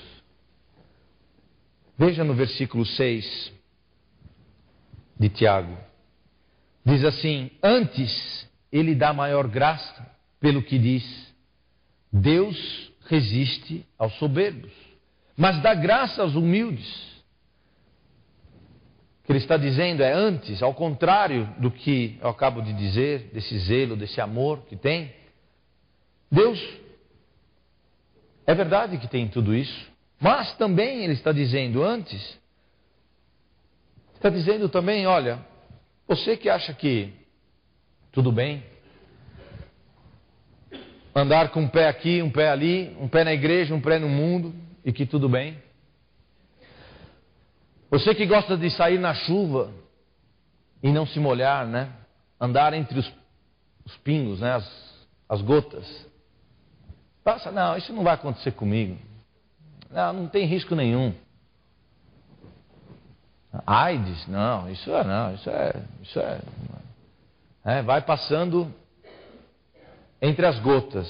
Veja no versículo 6 de Tiago. Diz assim: antes ele dá maior graça, pelo que diz, Deus resiste aos soberbos, mas dá graça aos humildes. O que ele está dizendo é antes, ao contrário do que eu acabo de dizer, desse zelo, desse amor que tem. Deus, é verdade que tem tudo isso, mas também ele está dizendo antes, está dizendo também, olha, você que acha que tudo bem, andar com um pé aqui, um pé ali, um pé na igreja, um pé no mundo, e que tudo bem. Você que gosta de sair na chuva e não se molhar, né? Andar entre os pingos, né? As gotas. Passa, não, isso não vai acontecer comigo. Não tem risco nenhum. AIDS, não, isso é. Vai passando entre as gotas.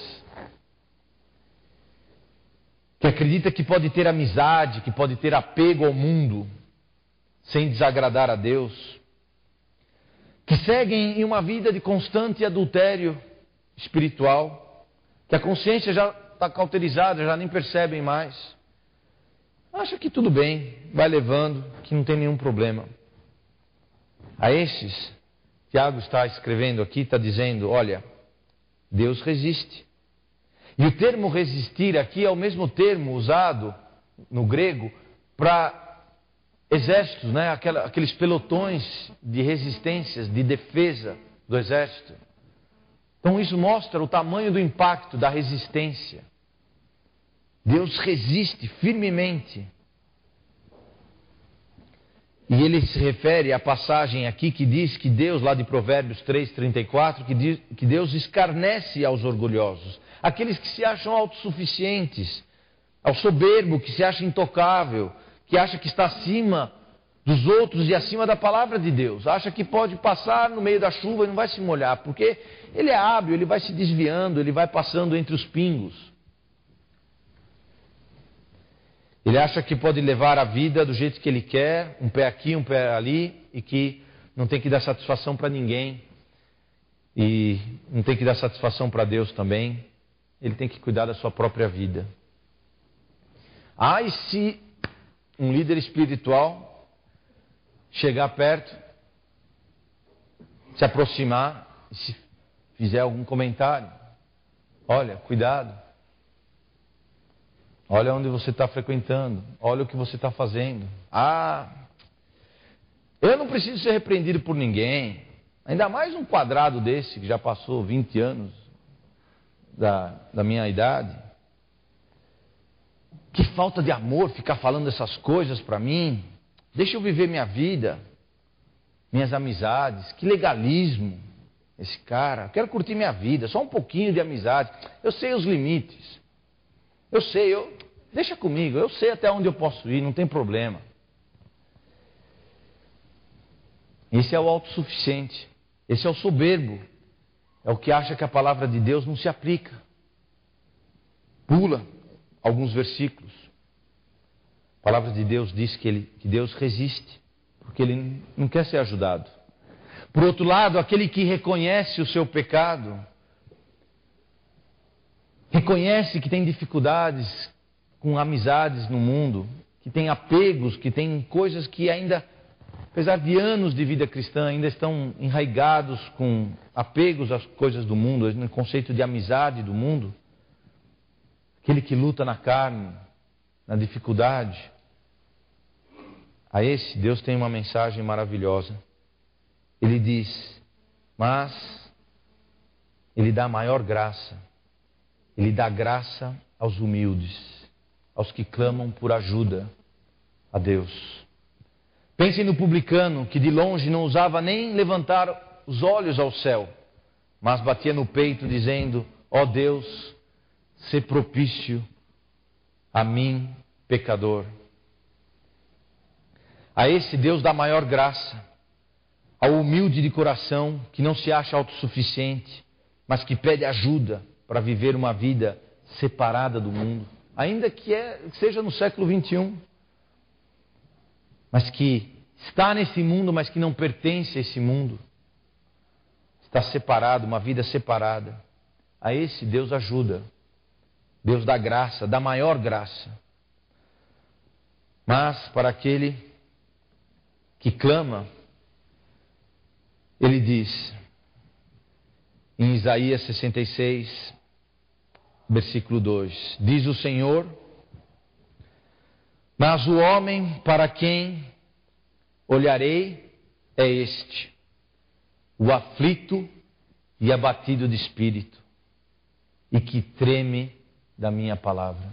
Que acredita que pode ter amizade, que pode ter apego ao mundo, sem desagradar a Deus, que seguem em uma vida de constante adultério espiritual, que a consciência já está cauterizada, já nem percebem mais, acha que tudo bem, vai levando, que não tem nenhum problema. A estes, Tiago está escrevendo aqui, está dizendo, olha, Deus resiste. E o termo resistir aqui é o mesmo termo usado no grego para exércitos, né? Aqueles pelotões de resistências, de defesa do exército. Então isso mostra o tamanho do impacto da resistência. Deus resiste firmemente. E ele se refere à passagem aqui que diz que Deus, lá de Provérbios 3:34, que Deus escarnece aos orgulhosos, aqueles que se acham autossuficientes, ao soberbo que se acha intocável, que acha que está acima dos outros e acima da palavra de Deus, acha que pode passar no meio da chuva e não vai se molhar, porque ele é hábil, ele vai se desviando, ele vai passando entre os pingos. Ele acha que pode levar a vida do jeito que ele quer, um pé aqui, um pé ali, e que não tem que dar satisfação para ninguém, e não tem que dar satisfação para Deus também. ele tem que cuidar da sua própria vida. E se um líder espiritual chegar perto, se aproximar e se fizer algum comentário, olha, cuidado. Olha onde você está frequentando. Olha o que você está fazendo. Eu não preciso ser repreendido por ninguém. Ainda mais um quadrado desse, que já passou 20 anos da minha idade. Que falta de amor ficar falando essas coisas para mim. Deixa eu viver minha vida, minhas amizades. Que legalismo esse cara. Eu quero curtir minha vida, só um pouquinho de amizade. Eu sei os limites. Deixa comigo, eu sei até onde eu posso ir, não tem problema. Esse é o autossuficiente, esse é o soberbo, é o que acha que a palavra de Deus não se aplica. Pula alguns versículos. A palavra de Deus diz que Deus resiste, porque ele não quer ser ajudado. Por outro lado, aquele que reconhece o seu pecado, reconhece que tem dificuldades com amizades no mundo, que tem apegos, que tem coisas que ainda, apesar de anos de vida cristã, ainda estão enraigados com apegos às coisas do mundo, no conceito de amizade do mundo. Aquele que luta na carne, na dificuldade. A esse Deus tem uma mensagem maravilhosa. Ele diz, mas Ele dá maior graça. Ele dá graça aos humildes, aos que clamam por ajuda a Deus. Pensem no publicano que de longe não ousava nem levantar os olhos ao céu, mas batia no peito dizendo, ó Deus, sê propício a mim, pecador. A esse Deus dá maior graça, ao humilde de coração que não se acha autossuficiente, mas que pede ajuda para viver uma vida separada do mundo, ainda que seja no século 21, mas que está nesse mundo, mas que não pertence a esse mundo, está separado, uma vida separada. A esse Deus ajuda, Deus dá graça, dá maior graça. Mas para aquele que clama, Ele diz, em Isaías 66, versículo 2, diz o Senhor, mas o homem para quem olharei é este, o aflito e abatido de espírito, e que treme da minha palavra.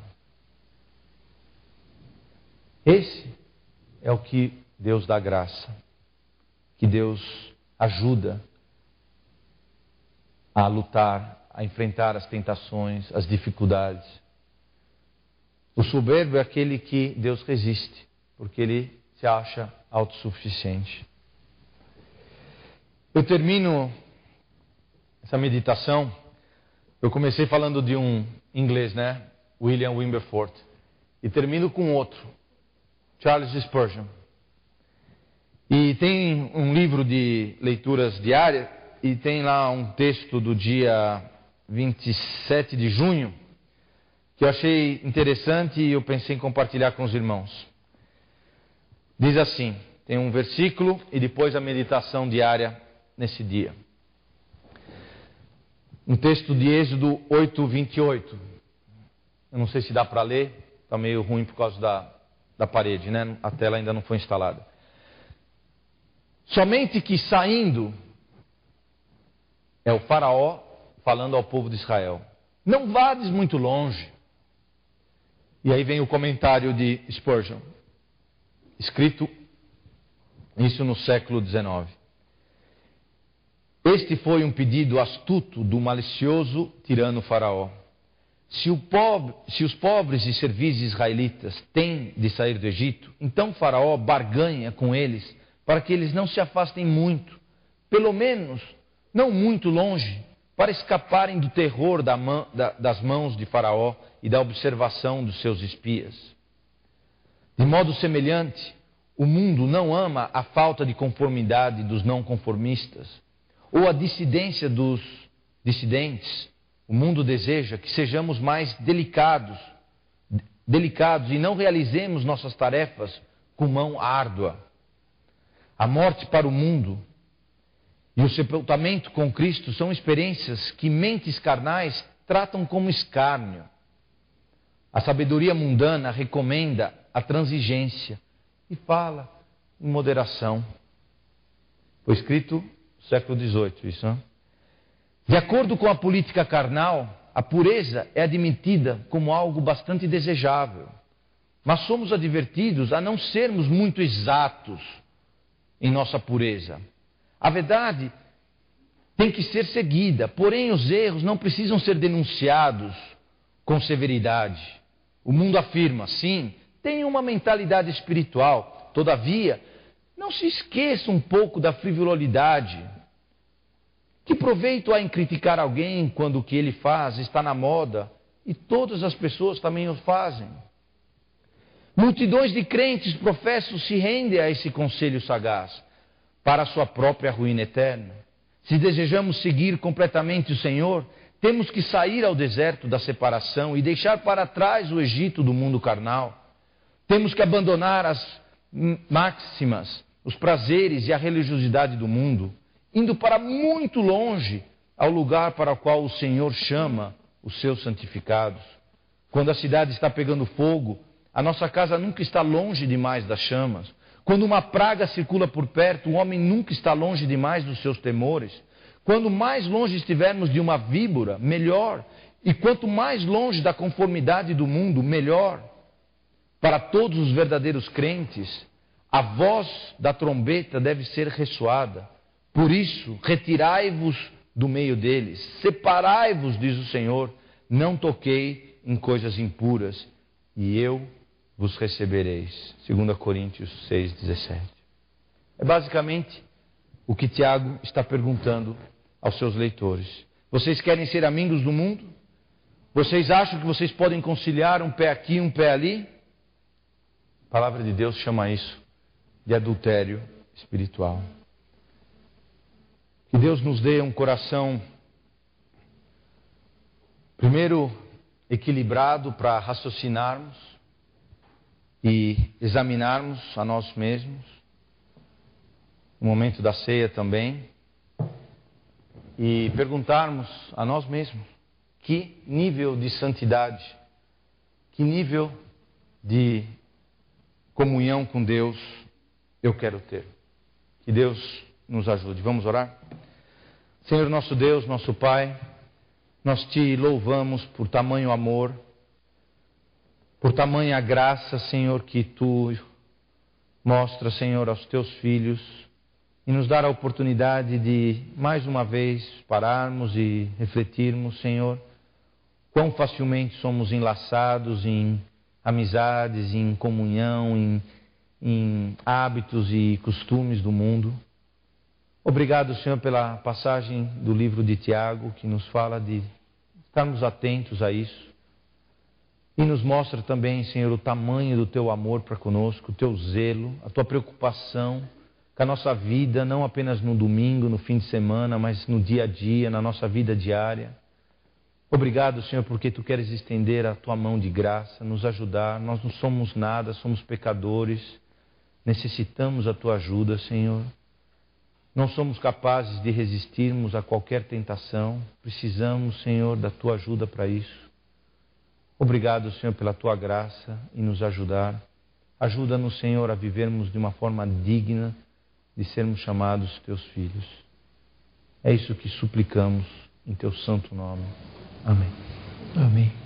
Esse é o que Deus dá graça, que Deus ajuda a lutar, a enfrentar as tentações, as dificuldades. O soberbo é aquele que Deus resiste, porque ele se acha autossuficiente. Eu termino essa meditação, eu comecei falando de um inglês, né? William Wilberforce, e termino com outro, Charles Spurgeon. E tem um livro de leituras diárias, e tem lá um texto do dia 27 de junho, que eu achei interessante e eu pensei em compartilhar com os irmãos. Diz assim, tem um versículo e depois a meditação diária nesse dia. Um texto de Êxodo 8, 28. Eu não sei se dá para ler, está meio ruim por causa da parede, né? A tela ainda não foi instalada. Somente que saindo, é o faraó falando ao povo de Israel, não vades muito longe. E aí vem o comentário de Spurgeon, escrito isso no século XIX. Este foi um pedido astuto do malicioso tirano faraó. Se os pobres e servis israelitas têm de sair do Egito, então faraó barganha com eles para que eles não se afastem muito, pelo menos não muito longe, para escaparem do terror das mãos de faraó e da observação dos seus espias. De modo semelhante, o mundo não ama a falta de conformidade dos não conformistas, ou a dissidência dos dissidentes. O mundo deseja que sejamos mais delicados e não realizemos nossas tarefas com mão árdua. A morte para o mundo e o sepultamento com Cristo são experiências que mentes carnais tratam como escárnio. A sabedoria mundana recomenda a transigência e fala em moderação. Foi escrito no século XVIII isso, não? De acordo com a política carnal, a pureza é admitida como algo bastante desejável. Mas somos advertidos a não sermos muito exatos em nossa pureza. A verdade tem que ser seguida, porém os erros não precisam ser denunciados com severidade. O mundo afirma, sim, tenha uma mentalidade espiritual. Todavia, não se esqueça um pouco da frivolidade. Que proveito há em criticar alguém quando o que ele faz está na moda e todas as pessoas também o fazem? Multidões de crentes professos se rendem a esse conselho sagaz para a sua própria ruína eterna. Se desejamos seguir completamente o Senhor, temos que sair ao deserto da separação e deixar para trás o Egito do mundo carnal. Temos que abandonar as máximas, os prazeres e a religiosidade do mundo, indo para muito longe ao lugar para o qual o Senhor chama os seus santificados. Quando a cidade está pegando fogo, a nossa casa nunca está longe demais das chamas. Quando uma praga circula por perto, o homem nunca está longe demais dos seus temores. Quando mais longe estivermos de uma víbora, melhor. E quanto mais longe da conformidade do mundo, melhor. Para todos os verdadeiros crentes, a voz da trombeta deve ser ressoada. Por isso, retirai-vos do meio deles. Separai-vos, diz o Senhor. Não toquei em coisas impuras, e eu vos recebereis. 2 Coríntios 6,17. É basicamente o que Tiago está perguntando aos seus leitores. Vocês querem ser amigos do mundo? Vocês acham que vocês podem conciliar um pé aqui, um pé ali? A palavra de Deus chama isso de adultério espiritual. Que Deus nos dê um coração, primeiro, equilibrado para raciocinarmos e examinarmos a nós mesmos, no momento da ceia também, e perguntarmos a nós mesmos que nível de santidade, que nível de comunhão com Deus eu quero ter. Que Deus nos ajude. Vamos orar? Senhor nosso Deus, nosso Pai, nós te louvamos por tamanho amor, por tamanha graça, Senhor, que tu mostras, Senhor, aos teus filhos, e nos dar a oportunidade de, mais uma vez, pararmos e refletirmos, Senhor, quão facilmente somos enlaçados em amizades, em comunhão, em hábitos e costumes do mundo. Obrigado, Senhor, pela passagem do livro de Tiago, que nos fala de estarmos atentos a isso. E nos mostra também, Senhor, o tamanho do teu amor para conosco, o teu zelo, a tua preocupação com a nossa vida, não apenas no domingo, no fim de semana, mas no dia a dia, na nossa vida diária. Obrigado, Senhor, porque tu queres estender a tua mão de graça, nos ajudar. Nós não somos nada, somos pecadores, necessitamos a tua ajuda, Senhor. Não somos capazes de resistirmos a qualquer tentação, precisamos, Senhor, da tua ajuda para isso. Obrigado, Senhor, pela tua graça e nos ajudar. Ajuda-nos, Senhor, a vivermos de uma forma digna de sermos chamados teus filhos. É isso que suplicamos em teu santo nome. Amém. Amém.